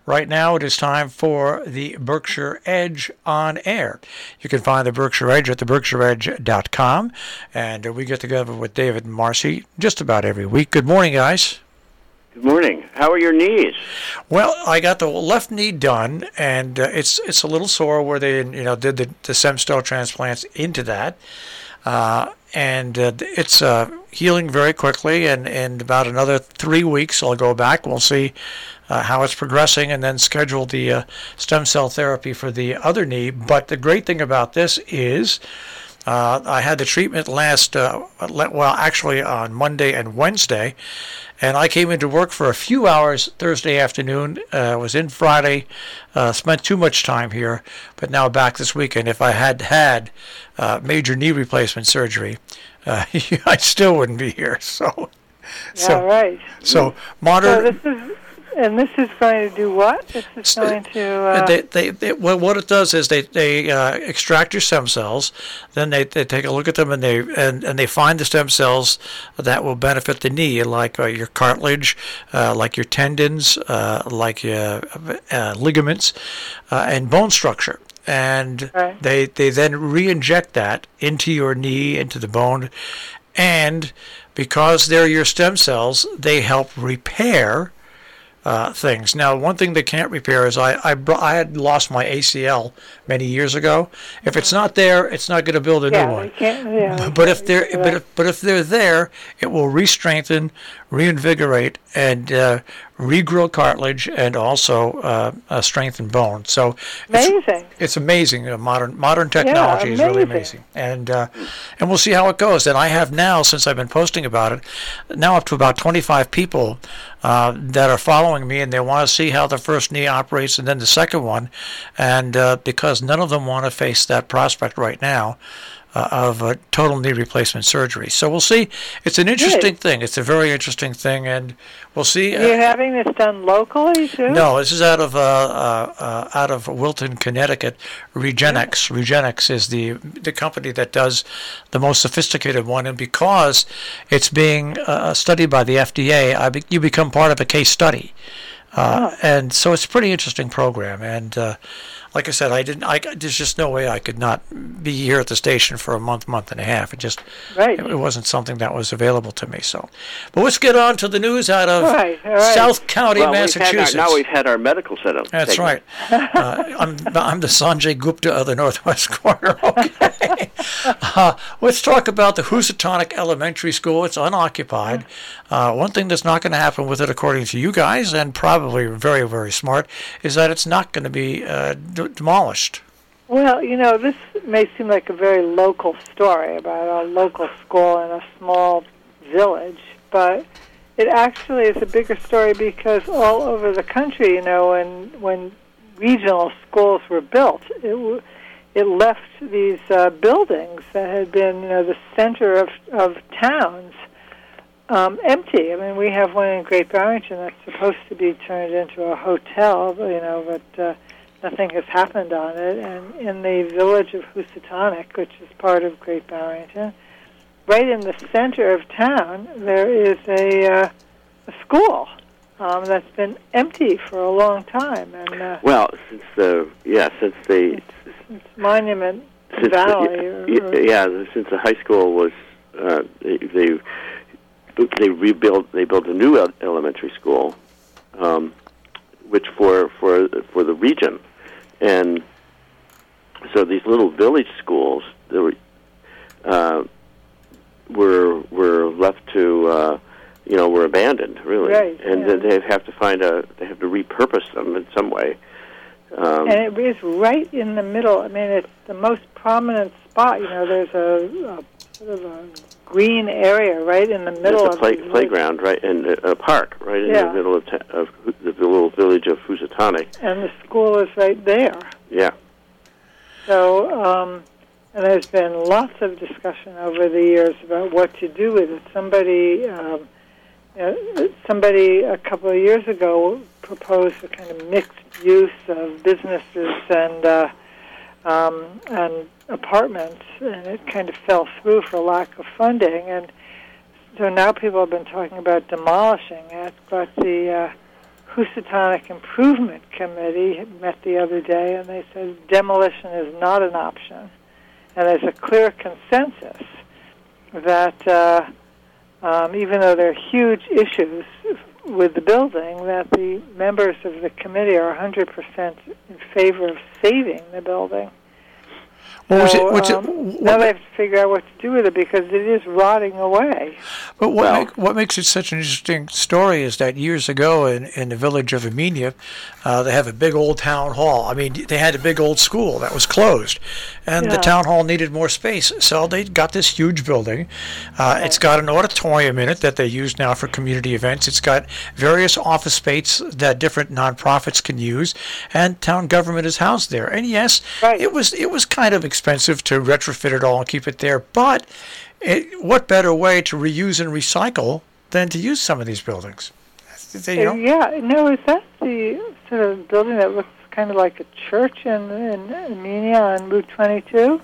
Right now it is time for the Berkshire Edge on air. You can find the Berkshire Edge at theberkshireedge.com, and we get together with David and Marcy just about every week. Good morning, guys. Good morning. How are your knees? Well, I got the left knee done, and it's a little sore where they did the stem cell transplants into that, and it's healing very quickly. And in about another 3 weeks, I'll go back. We'll see how it's progressing, and then schedule the stem cell therapy for the other knee. But the great thing about this is I had the treatment actually on Monday and Wednesday, and I came into work for a few hours Thursday afternoon, was in Friday, spent too much time here, but now back this weekend. If I had had major knee replacement surgery, I still wouldn't be here. Right. So modern... This is going to do what? This is going to... what it does is they extract your stem cells, then they take a look at them, and they find the stem cells that will benefit the knee, like your cartilage, like your tendons, like your ligaments, and bone structure. And right. they then re-inject that into your knee, into the bone, and because they're your stem cells, they help repair things. Now, one thing they can't repair is I had lost my ACL many years ago. If it's not there, it's not going to build a new one. But if they're there, it will re-strengthen, reinvigorate, and regrow cartilage, and also strengthen bone. So amazing. It's amazing. Modern technology is really amazing, and we'll see how it goes. And I have now, since I've been posting about it, now up to about 25 people that are following me, and they want to see how the first knee operates and then the second one, and because none of them want to face that prospect right now of a total knee replacement surgery. So we'll see. It's an interesting thing. It's a very interesting thing, and we'll see. You're having this done locally too? No, this is out of Wilton, Connecticut. Regenix. Regenix is the company that does the most sophisticated one, and because it's being studied by the FDA, you become part of a case study. And so it's a pretty interesting program, and like I said, there's just no way I could not be here at the station for a month and a half. It wasn't something that was available to me. So, but let's get on to the news out of South County, Massachusetts. Now we've had our medical setup. That's right. I'm the Sanjay Gupta of the Northwest Corner. Okay. Let's talk about the Housatonic Elementary School. It's unoccupied. One thing that's not going to happen with it, according to you guys, and probably very, very smart, is that it's not going to be demolished. Well, this may seem like a very local story about a local school in a small village, but it actually is a bigger story because all over the country, when regional schools were built, it left these buildings that had been, the center of towns empty. I mean, we have one in Great Barrington that's supposed to be turned into a hotel, but nothing has happened on it. And in the village of Housatonic, which is part of Great Barrington, right in the center of town, there is a school that's been empty for a long time. And since Monument Valley. Since the high school was they built a new elementary school, which for the region. And so these little village schools were left to were abandoned, really. Right, and then they have to repurpose them in some way. And it is right in the middle. I mean, it's the most prominent spot. There's a sort of a green area right in the middle of the playground, right, and a park right in the middle of the little village of Housatonic. And the school is right there. Yeah. So, and there's been lots of discussion over the years about what to do with it. Somebody a couple of years ago proposed a kind of mixed use of businesses and apartments, and it kind of fell through for lack of funding. And so now people have been talking about demolishing it, but the Housatonic Improvement Committee met the other day, and they said demolition is not an option. And there's a clear consensus that even though there are huge issues with the building, that the members of the committee are 100% in favor of saving the building. Well, now they have to figure out what to do with it because it is rotting away. But what makes it such an interesting story is that years ago in the village of Amenia, they have a big old town hall. I mean, they had a big old school that was closed, and the town hall needed more space. So they got this huge building. It's got an auditorium in it that they use now for community events. It's got various office space that different nonprofits can use, and town government is housed there. And yes, it was kind of expensive to retrofit it all and keep it there, but what better way to reuse and recycle than to use some of these buildings? Yeah, no, is that the sort of building that looks kind of like a church in Amenia on Route 22?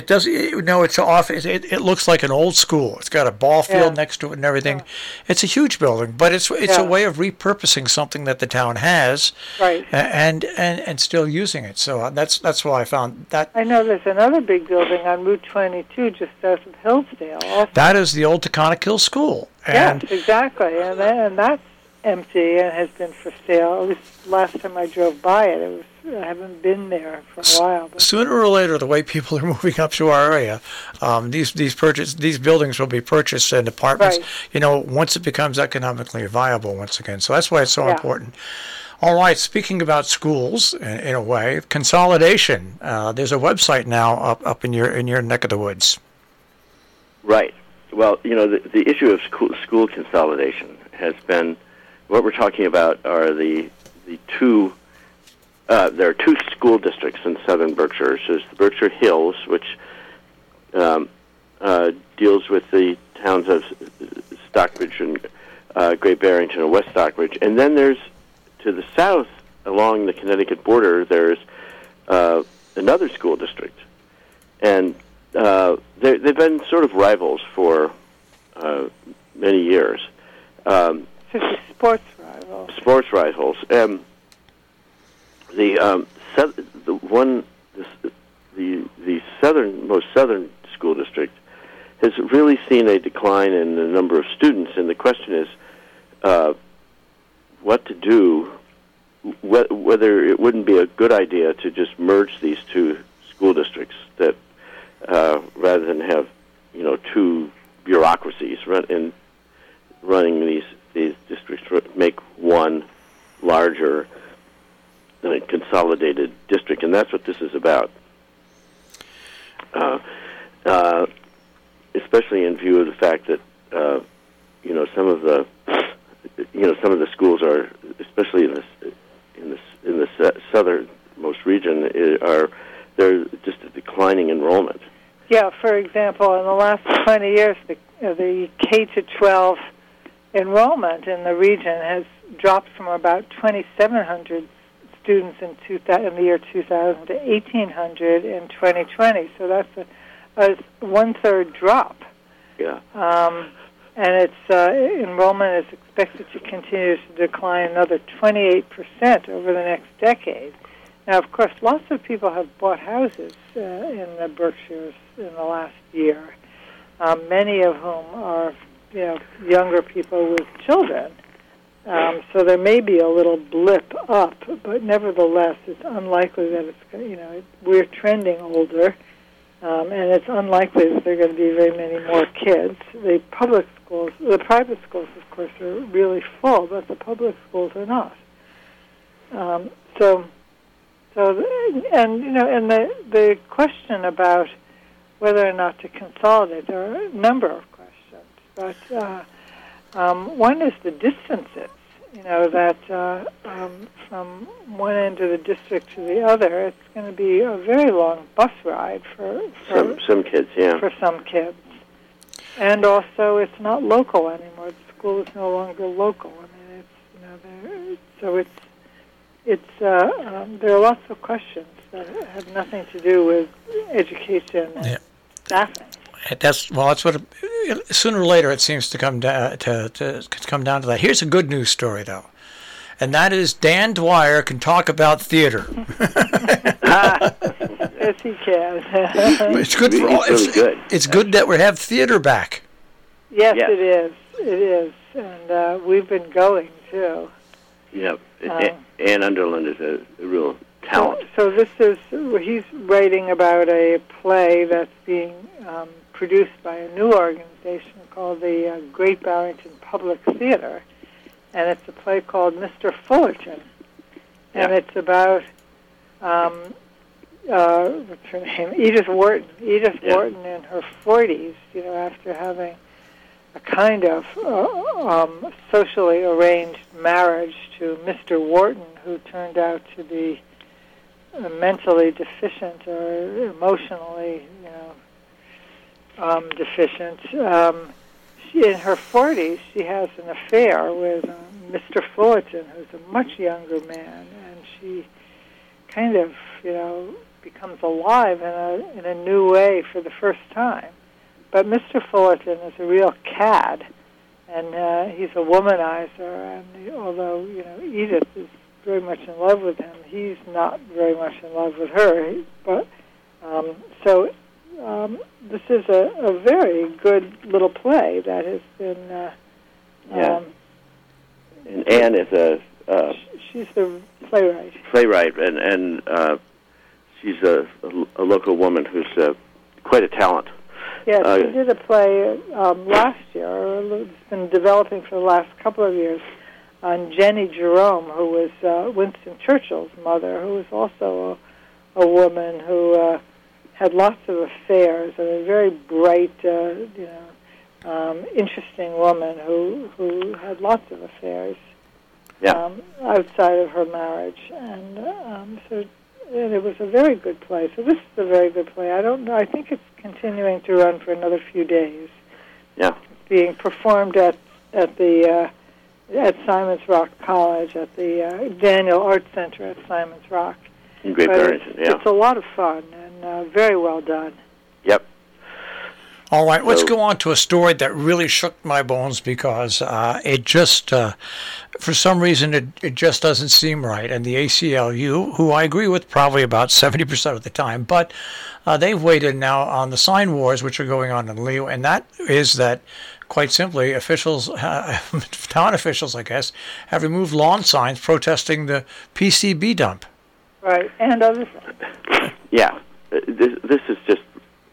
It looks like an old school. It's got a ball field next to it and everything. Yeah. It's a huge building, but it's a way of repurposing something that the town has, and still using it. So that's why I found that. I know there's another big building on Route 22 just south of Hillsdale. Also. That is the old Taconic Hill School. Yes, exactly, and that's empty and has been for sale. At least last time I drove by it, I haven't been there for a while. But sooner or later, the way people are moving up to our area, these buildings will be purchased and apartments. Once it becomes economically viable once again. So that's why it's so important. All right. Speaking about schools, in a way, consolidation. There's a website now up in your neck of the woods. Right. Well, the issue of school consolidation has been. What we're talking about are the two. There are two school districts in southern Berkshire. So there's the Berkshire Hills, which deals with the towns of Stockbridge and Great Barrington and West Stockbridge, and then there's to the south along the Connecticut border. There's another school district, and they've been sort of rivals for many years. Sports rivals. Sports rivals. The most southern school district has really seen a decline in the number of students, and the question is what to do. Whether it wouldn't be a good idea to just merge these two school districts, that rather than have two bureaucracies running these districts, make one larger consolidated district, and that's what this is about. Especially in view of the fact that some of the schools are, especially in the southernmost region, they're just a declining enrollment. Yeah, for example, in the last 20 years, the K-12 enrollment in the region has dropped from about 2,700 students in the year 2000 to 1,800 in 2020. So that's a one-third drop. Yeah. And its enrollment is expected to continue to decline another 28% over the next decade. Now, of course, lots of people have bought houses in the Berkshires in the last year, many of whom are younger people with children. So there may be a little blip up, but nevertheless, it's unlikely that we're trending older, and it's unlikely that there are going to be very many more kids. The private schools, of course, are really full, but the public schools are not. And the question about whether or not to consolidate, there are a number of questions, but one is the distances. That from one end of the district to the other, it's going to be a very long bus ride for some kids. Yeah. For some kids, and also it's not local anymore. The school is no longer local. I mean, there are lots of questions that have nothing to do with education and staffing. That's what. Sooner or later, it seems to come down to that. Here's a good news story, though, and that is Dan Dwyer can talk about theater. Yes, he can. It's good for all. Really good. It's good that we have theater back. Yes, Yes. it is. It is, and we've been going too. Yeah, Ann Underland is a real talent. So this is, he's writing about a play that's being produced by a new organization called the Great Barrington Public Theater, and it's a play called Mr. Fullerton, and it's about what's her name, Edith Wharton. Wharton in her 40s, after having a kind of socially arranged marriage to Mr. Wharton, who turned out to be mentally deficient or emotionally, deficient. In her 40s, she has an affair with Mr. Fullerton, who's a much younger man, and she kind of, becomes alive in a new way for the first time. But Mr. Fullerton is a real cad, and he's a womanizer, and although, Edith is very much in love with him, he's not very much in love with her. But this is a very good little play that has been... and Anne is she's the playwright. And she's a local woman who's quite a talent. Yes, she did a play last year, or it's been developing for the last couple of years, on Jenny Jerome, who was Winston Churchill's mother, who was also a woman who had lots of affairs, and a very bright, interesting woman who had lots of affairs outside of her marriage, and and it was a very good play. So this is a very good play. I don't know. I think it's continuing to run for another few days. Yeah. It's being performed at Simon's Rock College, at the Daniel Art Center at Simon's Rock. In Great Barrington, It's a lot of fun and very well done. Yep. All right, let's go on to a story that really shook my bones because it just, for some reason, it just doesn't seem right. And the ACLU, who I agree with probably about 70% of the time, but they've waited now on the sign wars which are going on in Lee, and that is that, quite simply, officials, town officials, I guess, have removed lawn signs protesting the PCB dump. Right, and other things. Yeah, this is just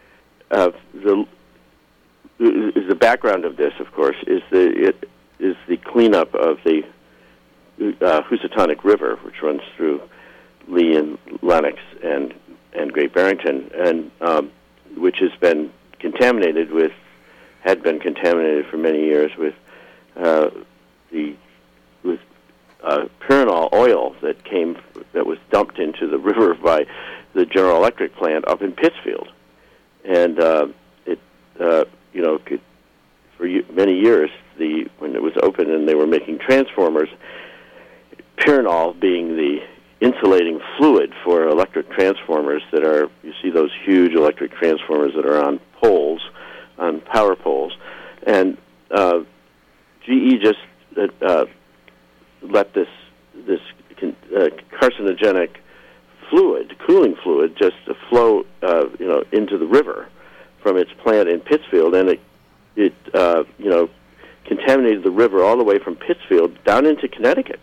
the background of this, of course, is the cleanup of the Housatonic River, which runs through Lee and Lenox and Great Barrington, and which had been contaminated for many years with Pyranol oil that was dumped into the river by the General Electric plant up in Pittsfield, and for many years, when it was open and they were making transformers, Pyranol being the insulating fluid for electric transformers you see those huge electric transformers that are on poles, on power poles, and GE just let this carcinogenic fluid, cooling fluid, just flow into the river from its plant in Pittsfield, and it contaminated the river all the way from Pittsfield down into Connecticut,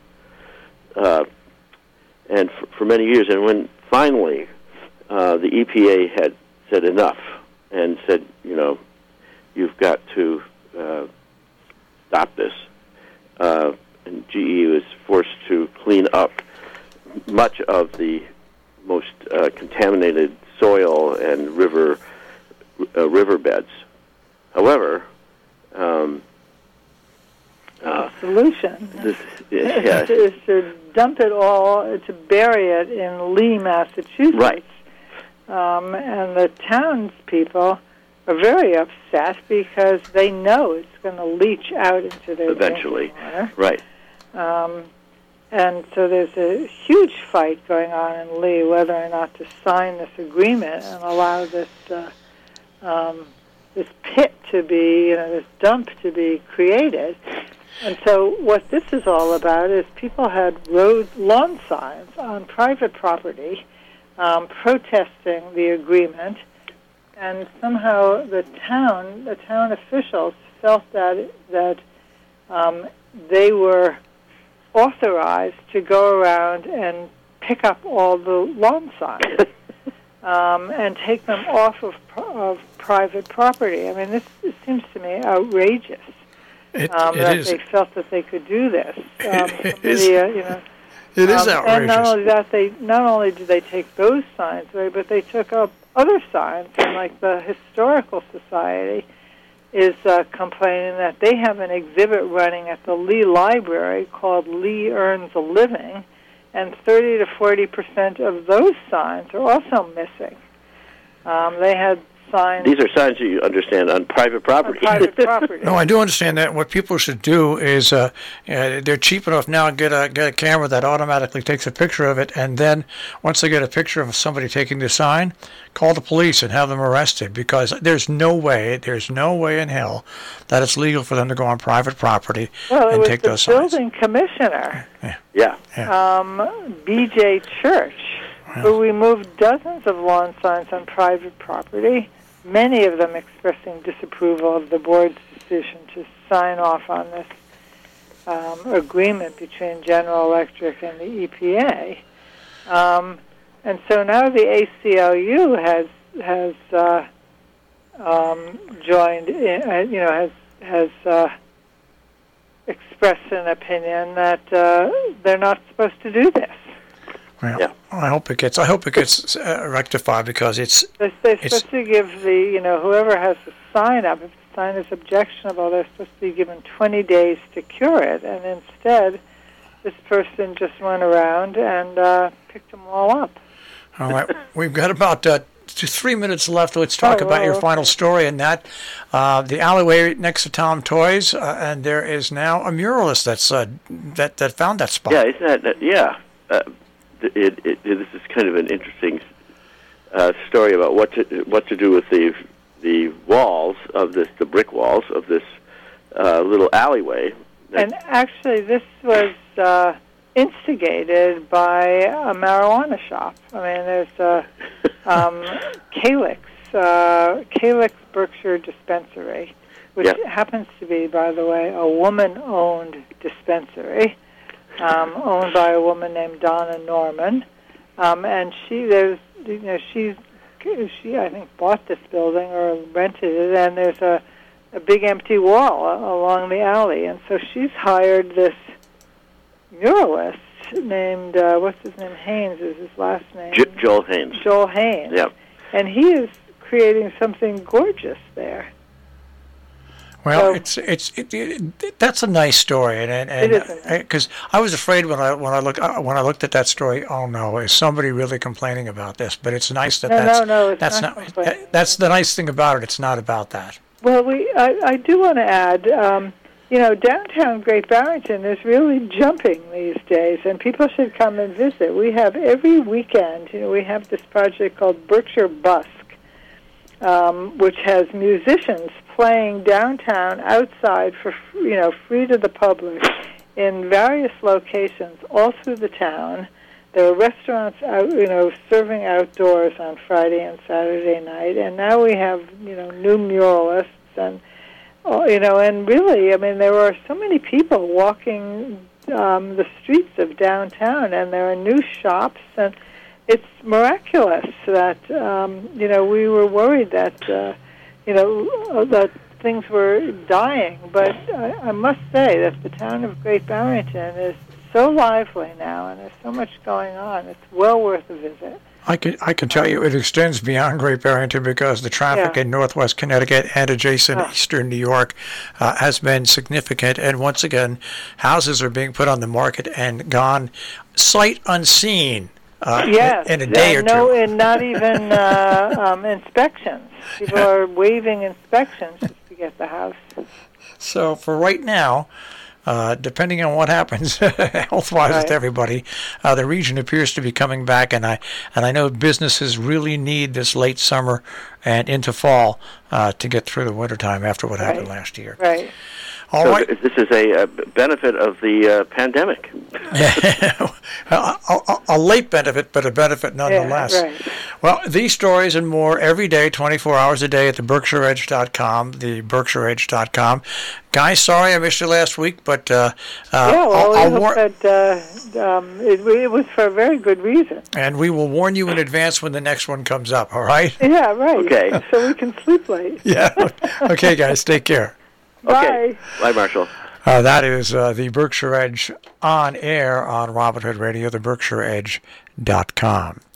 and for many years. And when finally the EPA had said enough and said, you've got to stop this, and GE was forced to clean up much of the most contaminated soil and riverbeds. However, the solution is to dump it all, to bury it in Lee, Massachusetts. Right. And the townspeople are very upset because they know it's going to leach out into their eventually. drinking water. Right. And so there's a huge fight going on in Lee whether or not to sign this agreement and allow this this pit to be, this dump to be created. And so what this is all about is people had lawn signs on private property protesting the agreement, and somehow the town officials felt that they were authorized to go around and pick up all the lawn signs and take them off of private property. I mean, it seems to me outrageous that is. they felt that they could do this. It is outrageous. And not only that, not only did they take those signs away, but they took up other signs, and like the Historical Society is complaining that they have an exhibit running at the Lee Library called Lee Earns a Living, and 30 to 40% of those signs are also missing. They had signs. These are signs you understand on private property. On private property. No, I do understand that. What people should do is they're cheap enough now to get a camera that automatically takes a picture of it, and then once they get a picture of somebody taking the sign, call the police and have them arrested, because there's no way in hell that it's legal for them to go on private property and take those signs. Well, it was the building commissioner, Yeah. B.J. Church, who removed dozens of lawn signs on private property, many of them expressing disapproval of the board's decision to sign off on this agreement between General Electric and the EPA. And so now the ACLU has joined in, has expressed an opinion that they're not supposed to do this. Well, yeah. I hope it gets rectified, because they're supposed to give whoever has the sign up, if the sign is objectionable, they're supposed to be given 20 days to cure it, and instead this person just went around and picked them all up. All right, we've got about 3 minutes left. Let's talk about your final story, and that the alleyway next to Tom Toys, and there is now a muralist that found that spot. Yeah, isn't that this is kind of an interesting story about what to do with the walls of the brick walls of this little alleyway. And actually, this was instigated by a marijuana shop. I mean, there's Calyx Berkshire Dispensary, which happens to be, by the way, a woman-owned dispensary. Owned by a woman named Donna Norman, and she I think bought this building or rented it, and there's a big empty wall along the alley, and so she's hired this muralist named what's his name? Haynes is his last name. Joel Haynes. Joel Haynes. Yeah. And he is creating something gorgeous there. Well, that's a nice story, and because I was afraid when I looked at that story. Oh no, is somebody really complaining about this? But it's nice that that's not. That's the nice thing about it. It's not about that. Well, I do want to add, downtown Great Barrington is really jumping these days, and people should come and visit. We have every weekend. We have this project called Berkshire Busk, which has musicians playing downtown outside for free to the public in various locations all through the town. There are restaurants out, serving outdoors on Friday and Saturday night, and now we have new muralists and and really, I mean, there are so many people walking the streets of downtown, and there are new shops, and it's miraculous that we were worried that that things were dying, but I must say that the town of Great Barrington is so lively now, and there's so much going on. It's well worth a visit. I can tell you it extends beyond Great Barrington, because the traffic in northwest Connecticut and adjacent eastern New York has been significant. And once again, houses are being put on the market and gone sight unseen in a day or two. And not even inspections. People are waiving inspections just to get the house. So for right now, depending on what happens health-wise with everybody, the region appears to be coming back, and I know businesses really need this late summer and into fall to get through the wintertime after what happened last year. Right. All So right. this is a benefit of the pandemic. a late benefit, but a benefit nonetheless. Yeah, right. Well, these stories and more every day, 24 hours a day at the BerkshireEdge.com, the BerkshireEdge.com. Guys, sorry I missed you last week, but I hope that it was for a very good reason. and we will warn you in advance when the next one comes up, all right? Yeah, right. Okay. So we can sleep late. Yeah. Okay, guys, take care. Okay. Bye. Bye, Marshall. That is the Berkshire Edge on air on Robin Hood Radio, the BerkshireEdge.com.